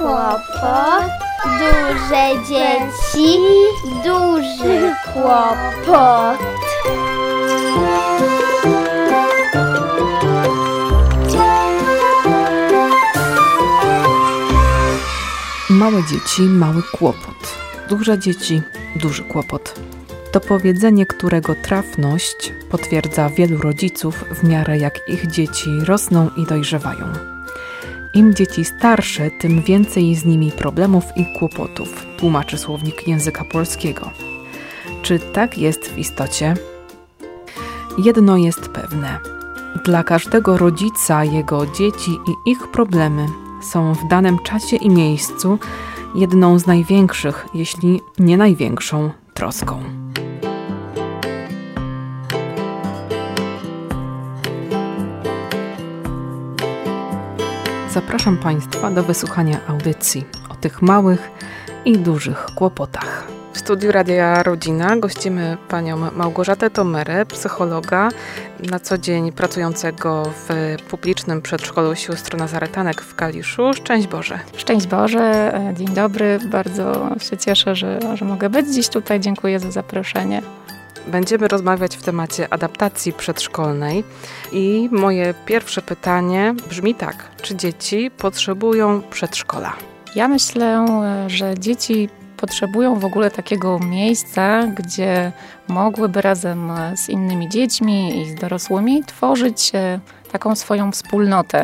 kłopot, duże dzieci, duży kłopot. Małe dzieci, mały kłopot. Duże dzieci, duży kłopot. To powiedzenie, którego trafność potwierdza wielu rodziców w miarę jak ich dzieci rosną i dojrzewają. Im dzieci starsze, tym więcej z nimi problemów i kłopotów, tłumaczy słownik języka polskiego. Czy tak jest w istocie? Jedno jest pewne. Dla każdego rodzica jego dzieci i ich problemy są w danym czasie i miejscu jedną z największych, jeśli nie największą, troską. Zapraszam Państwa do wysłuchania audycji o tych małych i dużych kłopotach. W studiu Radia Rodzina gościmy panią Małgorzatę Tomerę, psychologa, na co dzień pracującego w publicznym przedszkolu sióstr Nazaretanek w Kaliszu. Szczęść Boże. Szczęść Boże, dzień dobry. Bardzo się cieszę, że mogę być dziś tutaj. Dziękuję za zaproszenie. Będziemy rozmawiać w temacie adaptacji przedszkolnej i moje pierwsze pytanie brzmi tak. Czy dzieci potrzebują przedszkola? Ja myślę, że dzieci potrzebują w ogóle takiego miejsca, gdzie mogłyby razem z innymi dziećmi i z dorosłymi tworzyć taką swoją wspólnotę,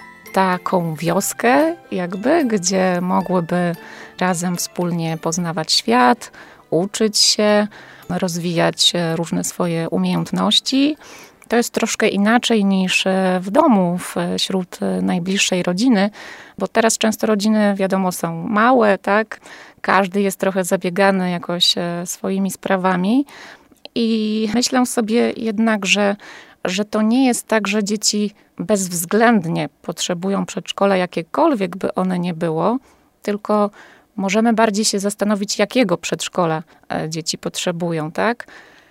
taką wioskę jakby, gdzie mogłyby razem wspólnie poznawać świat, uczyć się, rozwijać różne swoje umiejętności. To jest troszkę inaczej niż w domu, wśród najbliższej rodziny, bo teraz często rodziny, wiadomo, są małe, tak? Każdy jest trochę zabiegany jakoś swoimi sprawami i myślę sobie jednak, że to nie jest tak, że dzieci bezwzględnie potrzebują przedszkola, jakiekolwiek by one nie było, tylko możemy bardziej się zastanowić, jakiego przedszkola dzieci potrzebują, tak?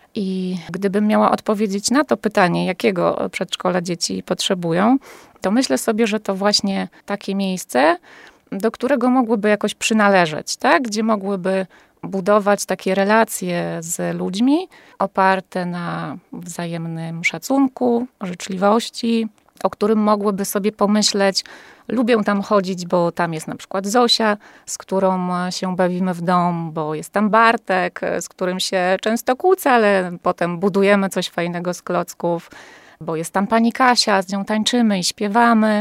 I gdybym miała odpowiedzieć na to pytanie, jakiego przedszkola dzieci potrzebują, to myślę sobie, że to właśnie takie miejsce, do którego mogłyby jakoś przynależeć, tak? Gdzie mogłyby budować takie relacje z ludźmi oparte na wzajemnym szacunku, życzliwości, o którym mogłyby sobie pomyśleć, lubię tam chodzić, bo tam jest na przykład Zosia, z którą się bawimy w dom, bo jest tam Bartek, z którym się często kłócę, ale potem budujemy coś fajnego z klocków, bo jest tam pani Kasia, z nią tańczymy i śpiewamy,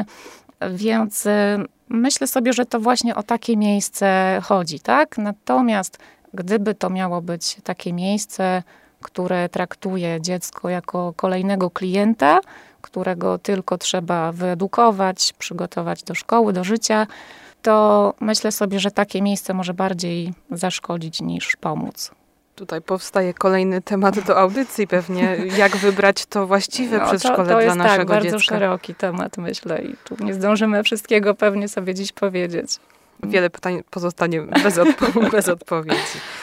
więc myślę sobie, że to właśnie o takie miejsce chodzi, tak? Natomiast gdyby to miało być takie miejsce, które traktuje dziecko jako kolejnego klienta, którego tylko trzeba wyedukować, przygotować do szkoły, do życia, to myślę sobie, że takie miejsce może bardziej zaszkodzić niż pomóc. Tutaj powstaje kolejny temat do audycji pewnie, jak wybrać to właściwe przedszkole dla naszego dziecka. To jest bardzo szeroki temat, myślę, i tu nie zdążymy wszystkiego pewnie sobie dziś powiedzieć. Wiele pytań pozostanie bez odpowiedzi.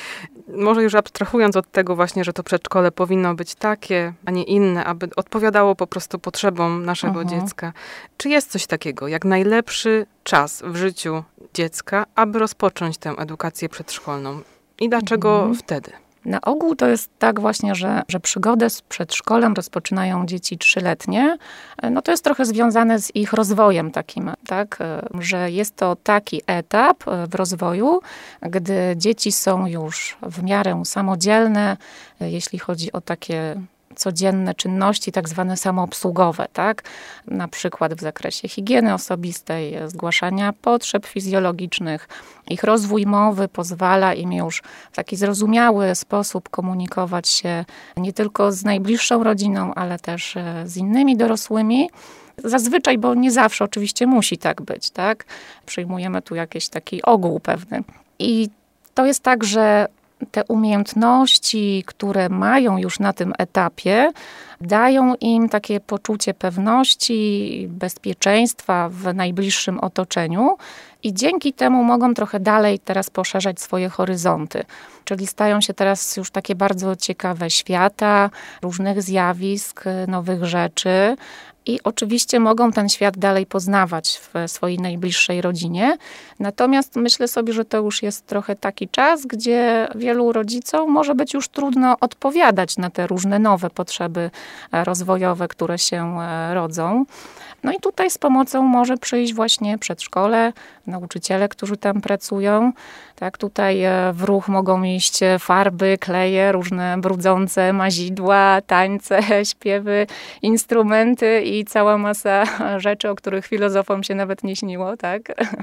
Może już abstrahując od tego właśnie, że to przedszkole powinno być takie, a nie inne, aby odpowiadało po prostu potrzebom naszego dziecka. Czy jest coś takiego, jak najlepszy czas w życiu dziecka, aby rozpocząć tę edukację przedszkolną? I dlaczego wtedy? Na ogół to jest tak właśnie, że przygodę z przedszkolem rozpoczynają dzieci 3-letnie. No to jest trochę związane z ich rozwojem takim, tak? Że jest to taki etap w rozwoju, gdy dzieci są już w miarę samodzielne, jeśli chodzi o takie codzienne czynności, tak zwane samoobsługowe, tak? Na przykład w zakresie higieny osobistej, zgłaszania potrzeb fizjologicznych. Ich rozwój mowy pozwala im już w taki zrozumiały sposób komunikować się nie tylko z najbliższą rodziną, ale też z innymi dorosłymi. Zazwyczaj, bo nie zawsze oczywiście musi tak być, tak? Przyjmujemy tu jakiś taki ogół pewny. I to jest tak, że te umiejętności, które mają już na tym etapie, dają im takie poczucie pewności, bezpieczeństwa w najbliższym otoczeniu i dzięki temu mogą trochę dalej teraz poszerzać swoje horyzonty. Czyli stają się teraz już takie bardzo ciekawe świata, różnych zjawisk, nowych rzeczy i oczywiście mogą ten świat dalej poznawać w swojej najbliższej rodzinie. Natomiast myślę sobie, że to już jest trochę taki czas, gdzie wielu rodzicom może być już trudno odpowiadać na te różne nowe potrzeby rozwojowe, które się rodzą. No i tutaj z pomocą może przyjść właśnie przedszkole, nauczyciele, którzy tam pracują. Tak, tutaj w ruch mogą iść farby, kleje, różne brudzące mazidła, tańce, śpiewy, instrumenty i cała masa rzeczy, o których filozofom się nawet nie śniło, tak?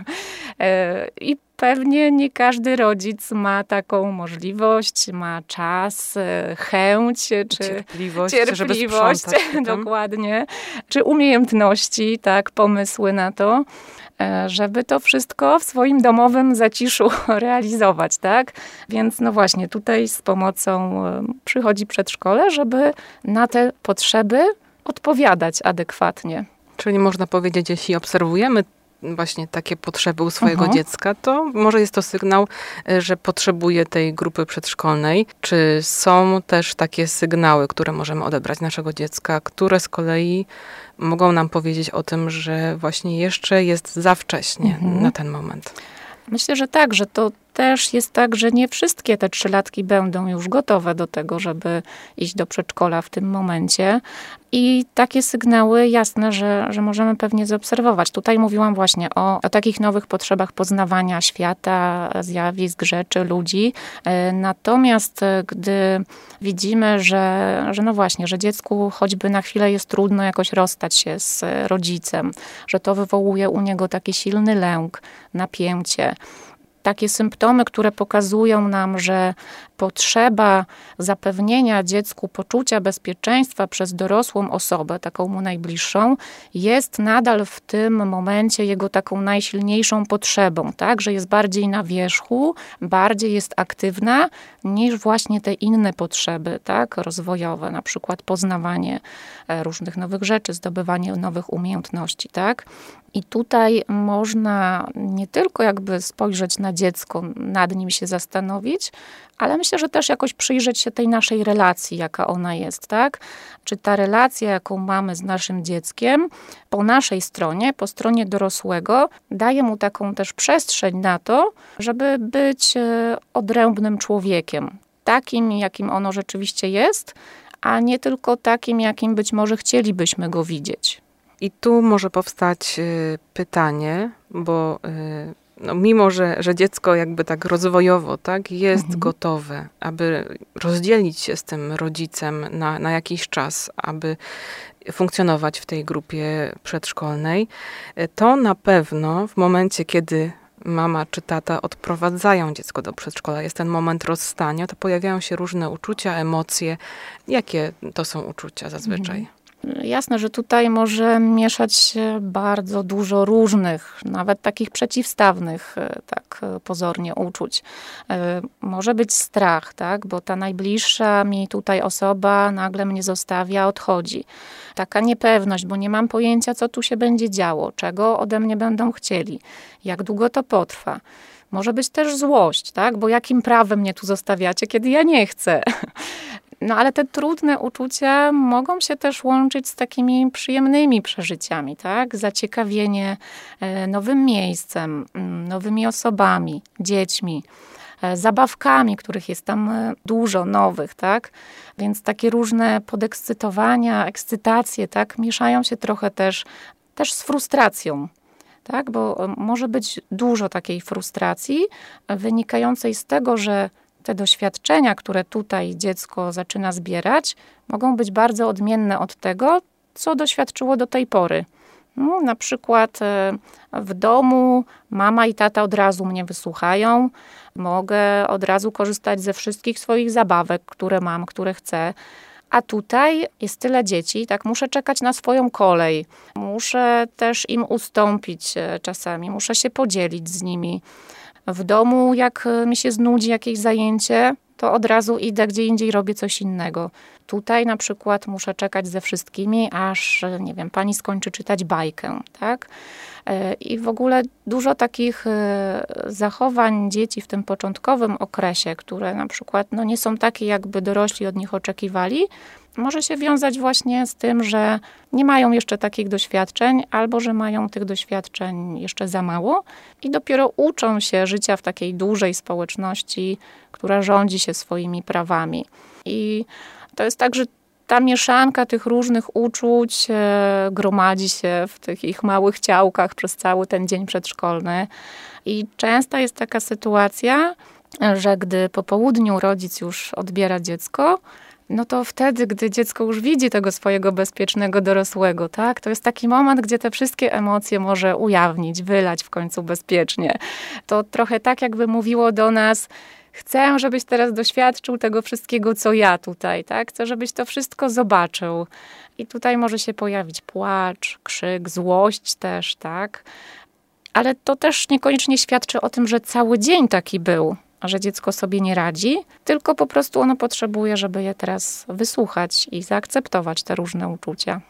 I pewnie nie każdy rodzic ma taką możliwość, ma czas, chęć, czy cierpliwość, żeby cierpliwość, sprzątać. dokładnie, czy umiejętności, tak, pomysły na to, żeby to wszystko w swoim domowym zaciszu realizować, tak? Więc no właśnie, tutaj z pomocą przychodzi przedszkole, żeby na te potrzeby odpowiadać adekwatnie. Czyli można powiedzieć, jeśli obserwujemy właśnie takie potrzeby u swojego dziecka, to może jest to sygnał, że potrzebuje tej grupy przedszkolnej. Czy są też takie sygnały, które możemy odebrać z naszego dziecka, które z kolei mogą nam powiedzieć o tym, że właśnie jeszcze jest za wcześnie na ten moment? Myślę, że tak, że to też jest tak, że nie wszystkie te 3-latki będą już gotowe do tego, żeby iść do przedszkola w tym momencie. I takie sygnały jasne, że możemy pewnie zaobserwować. Tutaj mówiłam właśnie o takich nowych potrzebach poznawania świata, zjawisk, rzeczy, ludzi. Natomiast gdy widzimy, że no właśnie, że dziecku choćby na chwilę jest trudno jakoś rozstać się z rodzicem, że to wywołuje u niego taki silny lęk, napięcie, takie symptomy, które pokazują nam, że potrzeba zapewnienia dziecku poczucia bezpieczeństwa przez dorosłą osobę, taką mu najbliższą, jest nadal w tym momencie jego taką najsilniejszą potrzebą, tak? Że jest bardziej na wierzchu, bardziej jest aktywna niż właśnie te inne potrzeby, tak? Rozwojowe, na przykład poznawanie różnych nowych rzeczy, zdobywanie nowych umiejętności, tak? I tutaj można nie tylko jakby spojrzeć na dziecko, nad nim się zastanowić, ale myślę, że też jakoś przyjrzeć się tej naszej relacji, jaka ona jest, tak? Czy ta relacja, jaką mamy z naszym dzieckiem, po naszej stronie, po stronie dorosłego, daje mu taką też przestrzeń na to, żeby być odrębnym człowiekiem, takim, jakim ono rzeczywiście jest, a nie tylko takim, jakim być może chcielibyśmy go widzieć. I tu może powstać pytanie, bo no, mimo, że dziecko jakby tak rozwojowo tak, jest gotowe, aby rozdzielić się z tym rodzicem na jakiś czas, aby funkcjonować w tej grupie przedszkolnej, to na pewno w momencie, kiedy mama czy tata odprowadzają dziecko do przedszkola, jest ten moment rozstania, to pojawiają się różne uczucia, emocje. Jakie to są uczucia zazwyczaj? Jasne, że tutaj może mieszać się bardzo dużo różnych, nawet takich przeciwstawnych, tak pozornie uczuć. Może być strach, tak, bo ta najbliższa mi tutaj osoba nagle mnie zostawia, odchodzi. Taka niepewność, bo nie mam pojęcia, co tu się będzie działo, czego ode mnie będą chcieli, jak długo to potrwa. Może być też złość, tak, bo jakim prawem mnie tu zostawiacie, kiedy ja nie chcę. No ale te trudne uczucia mogą się też łączyć z takimi przyjemnymi przeżyciami, tak? Zaciekawienie nowym miejscem, nowymi osobami, dziećmi, zabawkami, których jest tam dużo nowych, tak? Więc takie różne podekscytowania, ekscytacje, tak? Mieszają się trochę też z frustracją. Tak? Bo może być dużo takiej frustracji wynikającej z tego, że te doświadczenia, które tutaj dziecko zaczyna zbierać, mogą być bardzo odmienne od tego, co doświadczyło do tej pory. No, na przykład w domu mama i tata od razu mnie wysłuchają, mogę od razu korzystać ze wszystkich swoich zabawek, które mam, które chcę. A tutaj jest tyle dzieci, tak, muszę czekać na swoją kolej. Muszę też im ustąpić czasami, muszę się podzielić z nimi. W domu, jak mi się znudzi jakieś zajęcie, to od razu idę gdzie indziej, robię coś innego. Tutaj na przykład muszę czekać ze wszystkimi, aż, nie wiem, pani skończy czytać bajkę, tak? I w ogóle dużo takich zachowań dzieci w tym początkowym okresie, które na przykład no, nie są takie, jakby dorośli od nich oczekiwali, może się wiązać właśnie z tym, że nie mają jeszcze takich doświadczeń, albo że mają tych doświadczeń jeszcze za mało i dopiero uczą się życia w takiej dużej społeczności, która rządzi się swoimi prawami. I to jest tak, że ta mieszanka tych różnych uczuć gromadzi się w tych ich małych ciałkach przez cały ten dzień przedszkolny. I częsta jest taka sytuacja, że gdy po południu rodzic już odbiera dziecko, no to wtedy, gdy dziecko już widzi tego swojego bezpiecznego dorosłego, tak, to jest taki moment, gdzie te wszystkie emocje może ujawnić, wylać w końcu bezpiecznie. To trochę tak, jakby mówiło do nas: chcę, żebyś teraz doświadczył tego wszystkiego, co ja tutaj, tak? Chcę, żebyś to wszystko zobaczył. I tutaj może się pojawić płacz, krzyk, złość też, tak? Ale to też niekoniecznie świadczy o tym, że cały dzień taki był, a że dziecko sobie nie radzi, tylko po prostu ono potrzebuje, żeby je teraz wysłuchać i zaakceptować te różne uczucia.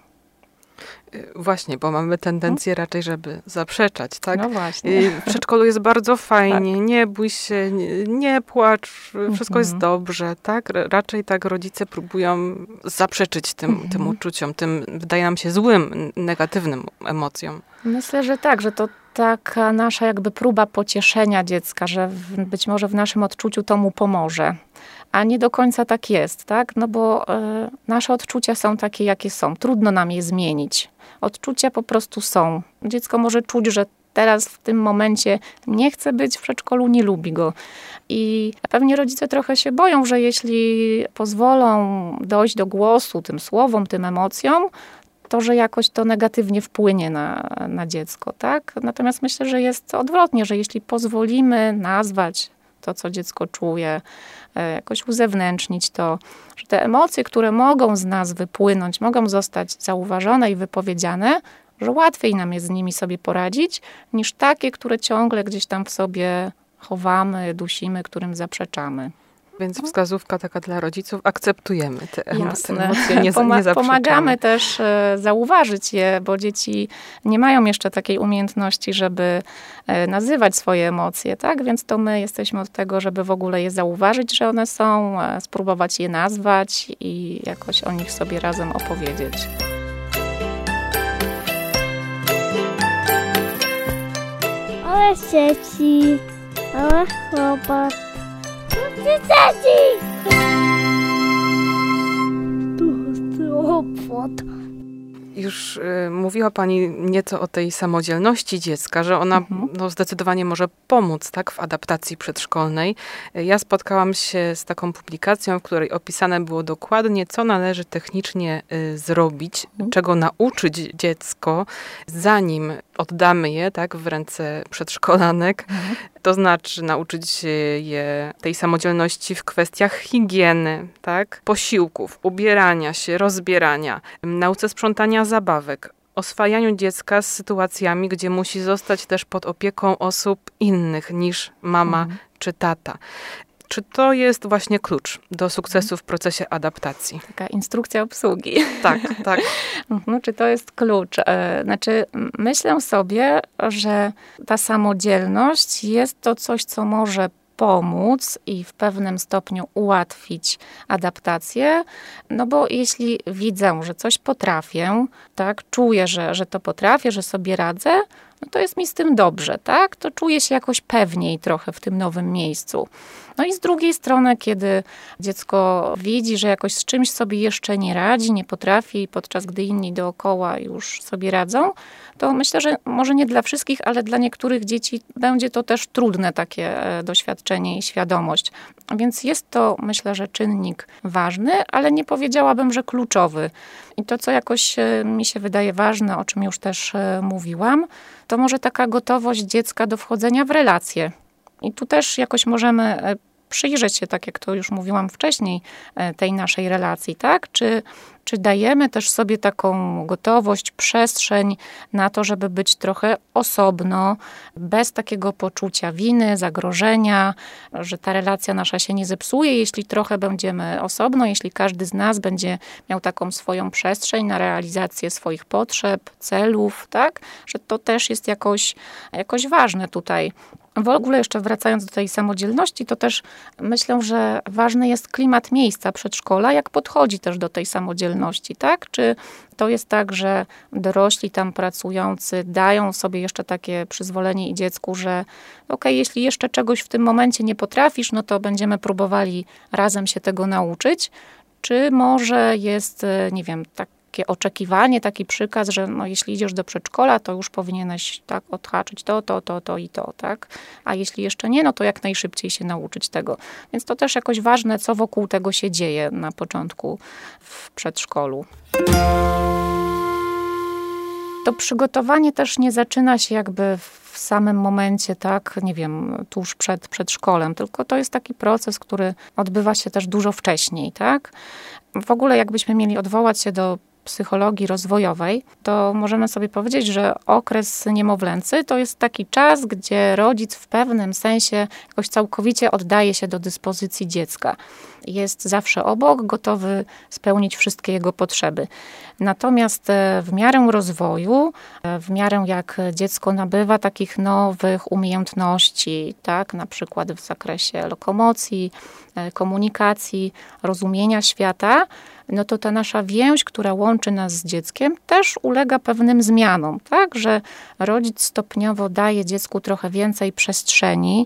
Właśnie, bo mamy tendencję raczej, żeby zaprzeczać, tak? No właśnie. W przedszkolu jest bardzo fajnie, tak. Nie bój się, nie płacz, wszystko jest dobrze, tak? Raczej tak rodzice próbują zaprzeczyć tym uczuciom, tym, wydaje nam się, złym, negatywnym emocjom. Myślę, że tak, że to taka nasza jakby próba pocieszenia dziecka, że być może w naszym odczuciu to mu pomoże. A nie do końca tak jest, tak? No bo nasze odczucia są takie, jakie są. Trudno nam je zmienić. Odczucia po prostu są. Dziecko może czuć, że teraz w tym momencie nie chce być w przedszkolu, nie lubi go. I pewnie rodzice trochę się boją, że jeśli pozwolą dojść do głosu tym słowom, tym emocjom, to, że jakoś to negatywnie wpłynie na dziecko, tak? Natomiast myślę, że jest odwrotnie, że jeśli pozwolimy nazwać to, co dziecko czuje, jakoś uzewnętrznić to, że te emocje, które mogą z nas wypłynąć, mogą zostać zauważone i wypowiedziane, że łatwiej nam jest z nimi sobie poradzić, niż takie, które ciągle gdzieś tam w sobie chowamy, dusimy, którym zaprzeczamy. Więc wskazówka taka dla rodziców, akceptujemy te emocje, nie Pomagamy też zauważyć je, bo dzieci nie mają jeszcze takiej umiejętności, żeby nazywać swoje emocje, tak? Więc to my jesteśmy od tego, żeby w ogóle je zauważyć, że one są, spróbować je nazwać i jakoś o nich sobie razem opowiedzieć. Ale dzieci, ale chłopak. Dzieci! Już mówiła Pani nieco o tej samodzielności dziecka, że ona zdecydowanie może pomóc, tak, w adaptacji przedszkolnej. Ja spotkałam się z taką publikacją, w której opisane było dokładnie, co należy technicznie zrobić, czego nauczyć dziecko, zanim oddamy je, tak, w ręce przedszkolanek. To znaczy nauczyć je tej samodzielności w kwestiach higieny, tak, posiłków, ubierania się, rozbierania, nauce sprzątania zabawek, oswajaniu dziecka z sytuacjami, gdzie musi zostać też pod opieką osób innych niż mama czy tata. Czy to jest właśnie klucz do sukcesu w procesie adaptacji? Taka instrukcja obsługi. Tak, tak. Czy to jest klucz? Znaczy, myślę sobie, że ta samodzielność jest to coś, co może pomóc i w pewnym stopniu ułatwić adaptację, no bo jeśli widzę, że coś potrafię, tak, czuję, że to potrafię, że sobie radzę, no to jest mi z tym dobrze, tak? To czuję się jakoś pewniej trochę w tym nowym miejscu. No i z drugiej strony, kiedy dziecko widzi, że jakoś z czymś sobie jeszcze nie radzi, nie potrafi, podczas gdy inni dookoła już sobie radzą, to myślę, że może nie dla wszystkich, ale dla niektórych dzieci będzie to też trudne takie doświadczenie i świadomość. Więc jest to, myślę, że czynnik ważny, ale nie powiedziałabym, że kluczowy. I to, co jakoś mi się wydaje ważne, o czym już też mówiłam, to może taka gotowość dziecka do wchodzenia w relacje. I tu też jakoś możemy przyjrzeć się, tak jak to już mówiłam wcześniej, tej naszej relacji, tak? Czy czy dajemy też sobie taką gotowość, przestrzeń na to, żeby być trochę osobno, bez takiego poczucia winy, zagrożenia, że ta relacja nasza się nie zepsuje, jeśli trochę będziemy osobno, jeśli każdy z nas będzie miał taką swoją przestrzeń na realizację swoich potrzeb, celów, tak? Że to też jest jakoś ważne tutaj. W ogóle jeszcze wracając do tej samodzielności, to też myślę, że ważny jest klimat miejsca przedszkola, jak podchodzi też do tej samodzielności, tak? Czy to jest tak, że dorośli tam pracujący dają sobie jeszcze takie przyzwolenie i dziecku, że okej, jeśli jeszcze czegoś w tym momencie nie potrafisz, no to będziemy próbowali razem się tego nauczyć, czy może jest, nie wiem, takie oczekiwanie, taki przykaz, że no, jeśli idziesz do przedszkola, to już powinieneś tak odhaczyć to i to, tak? A jeśli jeszcze nie, no to jak najszybciej się nauczyć tego. Więc to też jakoś ważne, co wokół tego się dzieje na początku w przedszkolu. To przygotowanie też nie zaczyna się jakby w samym momencie, tak, nie wiem, tuż przed przedszkolem, tylko to jest taki proces, który odbywa się też dużo wcześniej, tak? W ogóle jakbyśmy mieli odwołać się do psychologii rozwojowej, to możemy sobie powiedzieć, że okres niemowlęcy to jest taki czas, gdzie rodzic w pewnym sensie jakoś całkowicie oddaje się do dyspozycji dziecka. Jest zawsze obok, gotowy spełnić wszystkie jego potrzeby. Natomiast w miarę rozwoju, w miarę jak dziecko nabywa takich nowych umiejętności, tak, na przykład w zakresie lokomocji, komunikacji, rozumienia świata, no to ta nasza więź, która łączy nas z dzieckiem, też ulega pewnym zmianom, tak, że rodzic stopniowo daje dziecku trochę więcej przestrzeni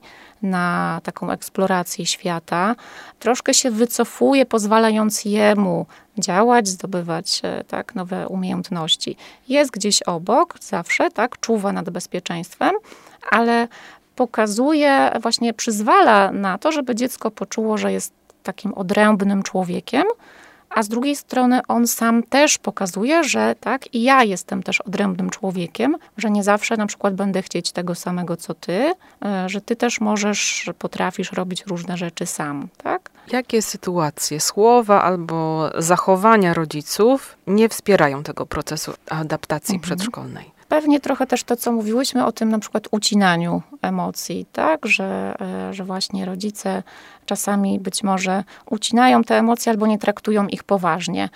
na taką eksplorację świata, troszkę się wycofuje, pozwalając jemu działać, zdobywać tak, nowe umiejętności. Jest gdzieś obok, zawsze, tak, czuwa nad bezpieczeństwem, ale pokazuje, właśnie przyzwala na to, żeby dziecko poczuło, że jest takim odrębnym człowiekiem, a z drugiej strony on sam też pokazuje, że tak, i ja jestem też odrębnym człowiekiem, że nie zawsze na przykład będę chcieć tego samego, co ty, że ty też możesz, potrafisz robić różne rzeczy sam, tak? Jakie sytuacje, słowa albo zachowania rodziców nie wspierają tego procesu adaptacji przedszkolnej? Pewnie trochę też to, co mówiłyśmy o tym na przykład ucinaniu emocji, tak, że właśnie rodzice czasami być może ucinają te emocje albo nie traktują ich poważnie.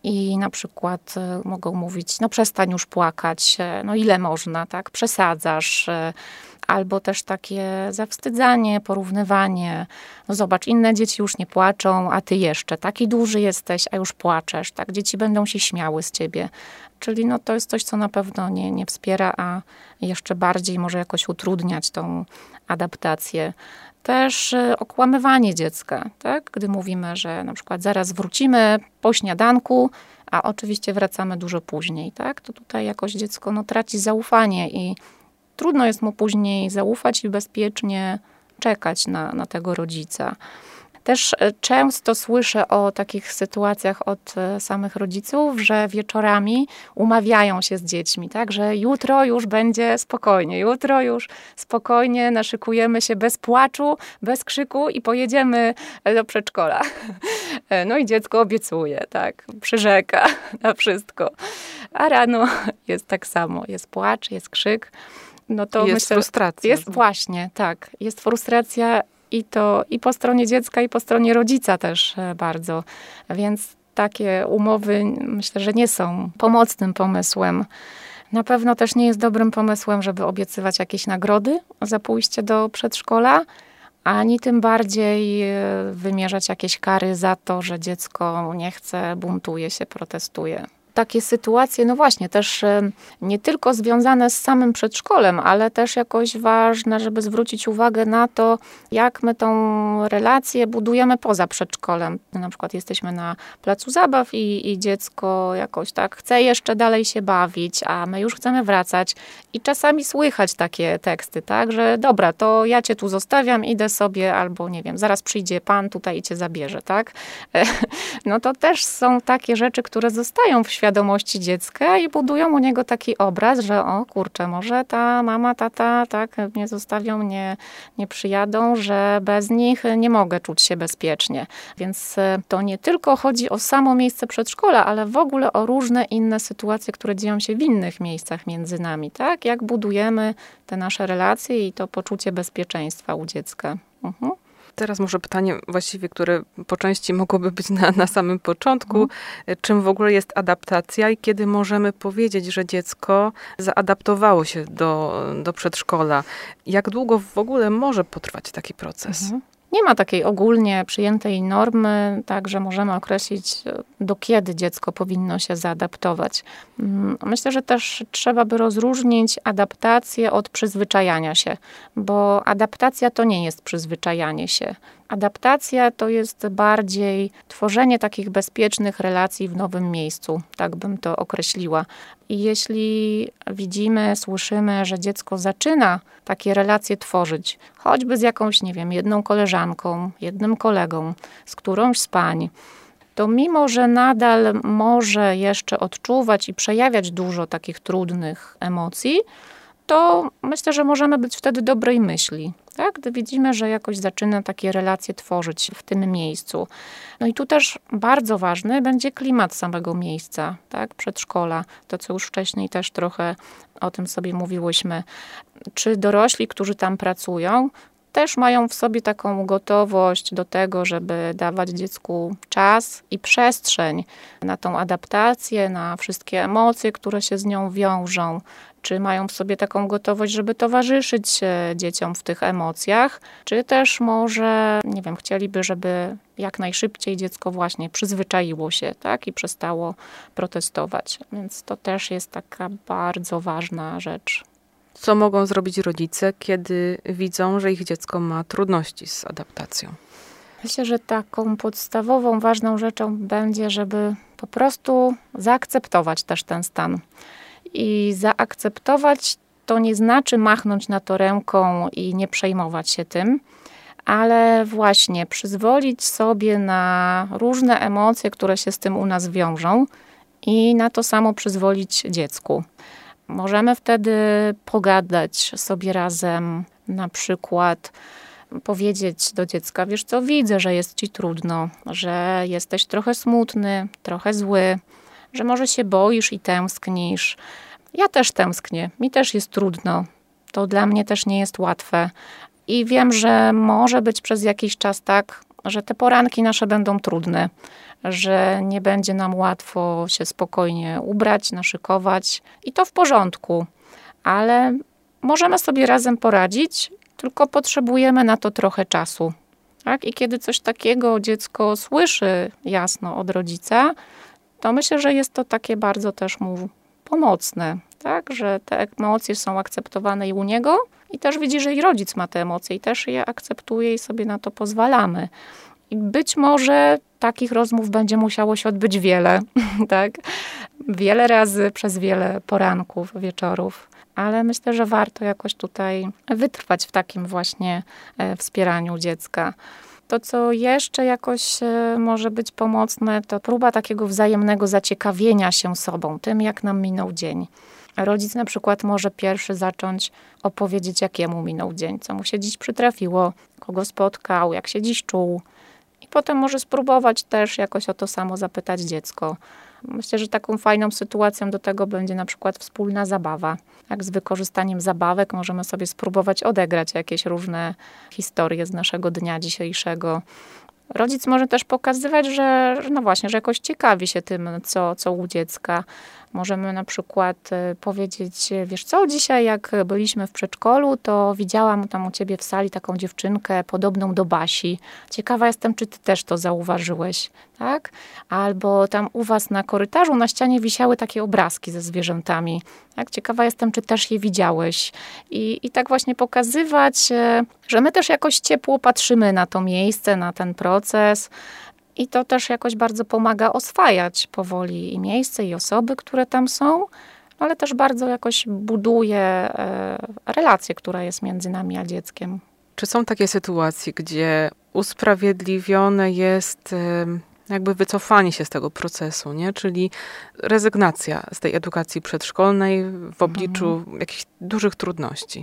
I na przykład mogą mówić, no przestań już płakać, no ile można, tak, przesadzasz. Albo też takie zawstydzanie, porównywanie. No zobacz, inne dzieci już nie płaczą, a ty jeszcze taki duży jesteś, a już płaczesz. Tak, dzieci będą się śmiały z ciebie. Czyli no to jest coś, co na pewno nie wspiera, a jeszcze bardziej może jakoś utrudniać tą adaptację. Też okłamywanie dziecka, tak? Gdy mówimy, że na przykład zaraz wrócimy po śniadanku, a oczywiście wracamy dużo później, tak? To tutaj jakoś dziecko no, traci zaufanie i trudno jest mu później zaufać i bezpiecznie czekać na tego rodzica. Też często słyszę o takich sytuacjach od samych rodziców, że wieczorami umawiają się z dziećmi, tak, że jutro już będzie spokojnie, jutro już spokojnie naszykujemy się bez płaczu, bez krzyku i pojedziemy do przedszkola. No i dziecko obiecuje, tak, przyrzeka na wszystko. A rano jest tak samo, jest płacz, jest krzyk. No to jest myślę, frustracja. Jest właśnie, tak, jest frustracja. I to i po stronie dziecka, i po stronie rodzica też bardzo. Więc takie umowy myślę, że nie są pomocnym pomysłem. Na pewno też nie jest dobrym pomysłem, żeby obiecywać jakieś nagrody za pójście do przedszkola, ani tym bardziej wymierzać jakieś kary za to, że dziecko nie chce, buntuje się, protestuje. Takie sytuacje, no właśnie, też nie tylko związane z samym przedszkolem, ale też jakoś ważne, żeby zwrócić uwagę na to, jak my tą relację budujemy poza przedszkolem. Na przykład jesteśmy na placu zabaw i dziecko jakoś tak chce jeszcze dalej się bawić, a my już chcemy wracać. I czasami słychać takie teksty, tak, że dobra, to ja cię tu zostawiam, idę sobie, albo nie wiem, zaraz przyjdzie pan tutaj i cię zabierze, tak? No to też są takie rzeczy, które zostają w świadomości świadomości dziecka i budują u niego taki obraz, że o kurczę, może ta mama, tata tak mnie zostawią, nie przyjadą, że bez nich nie mogę czuć się bezpiecznie. Więc to nie tylko chodzi o samo miejsce przedszkola, ale w ogóle o różne inne sytuacje, które dzieją się w innych miejscach między nami, tak? Jak budujemy te nasze relacje i to poczucie bezpieczeństwa u dziecka. Teraz może pytanie właściwie, które po części mogłoby być na samym początku. Czym w ogóle jest adaptacja i kiedy możemy powiedzieć, że dziecko zaadaptowało się do przedszkola? Jak długo w ogóle może potrwać taki proces? Nie ma takiej ogólnie przyjętej normy, tak, że możemy określić, do kiedy dziecko powinno się zaadaptować. Myślę, że też trzeba by rozróżnić adaptację od przyzwyczajania się, bo adaptacja to nie jest przyzwyczajanie się. Adaptacja to jest bardziej tworzenie takich bezpiecznych relacji w nowym miejscu, tak bym to określiła. I jeśli widzimy, słyszymy, że dziecko zaczyna takie relacje tworzyć, choćby z jakąś, nie wiem, jedną koleżanką, jednym kolegą, z którąś z pań, to mimo, że nadal może jeszcze odczuwać i przejawiać dużo takich trudnych emocji, to myślę, że możemy być wtedy dobrej myśli, tak? Gdy widzimy, że jakoś zaczyna takie relacje tworzyć w tym miejscu. No i tu też bardzo ważny będzie klimat samego miejsca, tak? Przedszkola. To, co już wcześniej też trochę o tym sobie mówiłyśmy. Czy dorośli, którzy tam pracują, też mają w sobie taką gotowość do tego, żeby dawać dziecku czas i przestrzeń na tą adaptację, na wszystkie emocje, które się z nią wiążą. Czy mają w sobie taką gotowość, żeby towarzyszyć dzieciom w tych emocjach, czy też może, nie wiem, chcieliby, żeby jak najszybciej dziecko właśnie przyzwyczaiło się, tak, i przestało protestować. Więc to też jest taka bardzo ważna rzecz. Co mogą zrobić rodzice, kiedy widzą, że ich dziecko ma trudności z adaptacją? Myślę, że taką podstawową, ważną rzeczą będzie, żeby po prostu zaakceptować też ten stan. I zaakceptować to nie znaczy machnąć na to ręką i nie przejmować się tym, ale właśnie przyzwolić sobie na różne emocje, które się z tym u nas wiążą i na to samo przyzwolić dziecku. Możemy wtedy pogadać sobie razem, na przykład powiedzieć do dziecka, wiesz co, widzę, że jest ci trudno, że jesteś trochę smutny, trochę zły, że może się boisz i tęsknisz. Ja też tęsknię, mi też jest trudno, to dla mnie też nie jest łatwe. I wiem, że może być przez jakiś czas tak, że te poranki nasze będą trudne, że nie będzie nam łatwo się spokojnie ubrać, naszykować i to w porządku, ale możemy sobie razem poradzić, tylko potrzebujemy na to trochę czasu. Tak? I kiedy coś takiego dziecko słyszy jasno od rodzica, to myślę, że jest to takie bardzo też mu pomocne, tak? Że te emocje są akceptowane i u niego i też widzi, że i rodzic ma te emocje i też je akceptuje i sobie na to pozwalamy. I być może takich rozmów będzie musiało się odbyć wiele, tak? Wiele razy przez wiele poranków, wieczorów. Ale myślę, że warto jakoś tutaj wytrwać w takim właśnie wspieraniu dziecka. To, co jeszcze jakoś może być pomocne, to próba takiego wzajemnego zaciekawienia się sobą, tym jak nam minął dzień. Rodzic na przykład może pierwszy zacząć opowiedzieć, jakiemu minął dzień, co mu się dziś przytrafiło, kogo spotkał, jak się dziś czuł. I potem może spróbować też jakoś o to samo zapytać dziecko. Myślę, że taką fajną sytuacją do tego będzie na przykład wspólna zabawa. Jak z wykorzystaniem zabawek możemy sobie spróbować odegrać jakieś różne historie z naszego dnia dzisiejszego. Rodzic może też pokazywać, że no właśnie, że jakoś ciekawi się tym, co u dziecka. Możemy na przykład powiedzieć, wiesz co, dzisiaj jak byliśmy w przedszkolu, to widziałam tam u ciebie w sali taką dziewczynkę podobną do Basi. Ciekawa jestem, czy ty też to zauważyłeś, tak? Albo tam u was na korytarzu na ścianie wisiały takie obrazki ze zwierzętami. Tak? Ciekawa jestem, czy też je widziałeś. I tak właśnie pokazywać, że my też jakoś ciepło patrzymy na to miejsce, na ten proces. I to też jakoś bardzo pomaga oswajać powoli i miejsce, i osoby, które tam są, ale też bardzo jakoś buduje relację, która jest między nami a dzieckiem. Czy są takie sytuacje, gdzie usprawiedliwione jest jakby wycofanie się z tego procesu, nie? Czyli rezygnacja z tej edukacji przedszkolnej w obliczu jakichś dużych trudności.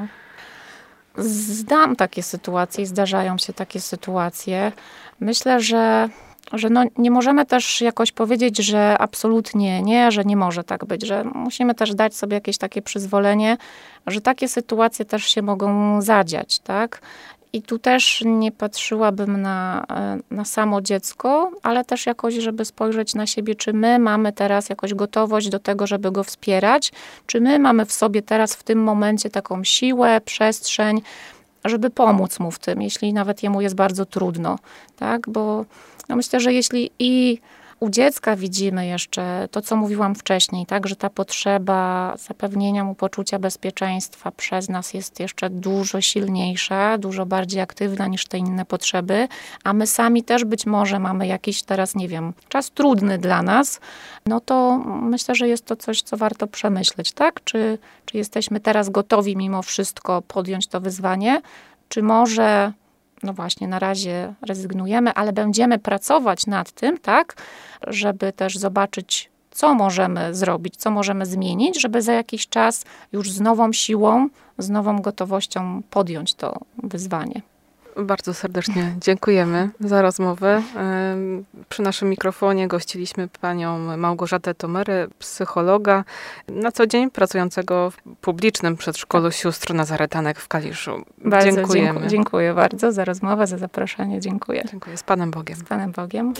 Znam takie sytuacje i zdarzają się takie sytuacje. Myślę, że no nie możemy też jakoś powiedzieć, że absolutnie nie, że nie może tak być, że musimy też dać sobie jakieś takie przyzwolenie, że takie sytuacje też się mogą zadziać, tak? I tu też nie patrzyłabym na samo dziecko, ale też jakoś, żeby spojrzeć na siebie, czy my mamy teraz jakoś gotowość do tego, żeby go wspierać, czy my mamy w sobie teraz w tym momencie taką siłę, przestrzeń, żeby pomóc mu w tym, jeśli nawet jemu jest bardzo trudno, tak? Bo ja myślę, że jeśli i u dziecka widzimy jeszcze to, co mówiłam wcześniej, tak, że ta potrzeba zapewnienia mu poczucia bezpieczeństwa przez nas jest jeszcze dużo silniejsza, dużo bardziej aktywna niż te inne potrzeby, a my sami też być może mamy jakiś teraz, nie wiem, czas trudny dla nas, no to myślę, że jest to coś, co warto przemyśleć, tak? Czy jesteśmy teraz gotowi mimo wszystko podjąć to wyzwanie, czy może... No właśnie, na razie rezygnujemy, ale będziemy pracować nad tym, tak, żeby też zobaczyć, co możemy zrobić, co możemy zmienić, żeby za jakiś czas już z nową siłą, z nową gotowością podjąć to wyzwanie. Bardzo serdecznie dziękujemy za rozmowę. Przy naszym mikrofonie gościliśmy panią Małgorzatę Tomerę, psychologa, na co dzień pracującego w publicznym przedszkolu sióstr Nazaretanek w Kaliszu. Bardzo dziękujemy. Dziękuję bardzo za rozmowę, za zaproszenie. Dziękuję. Dziękuję. Z Panem Bogiem. Z Panem Bogiem.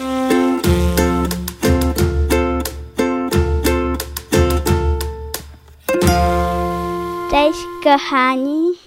Cześć kochani.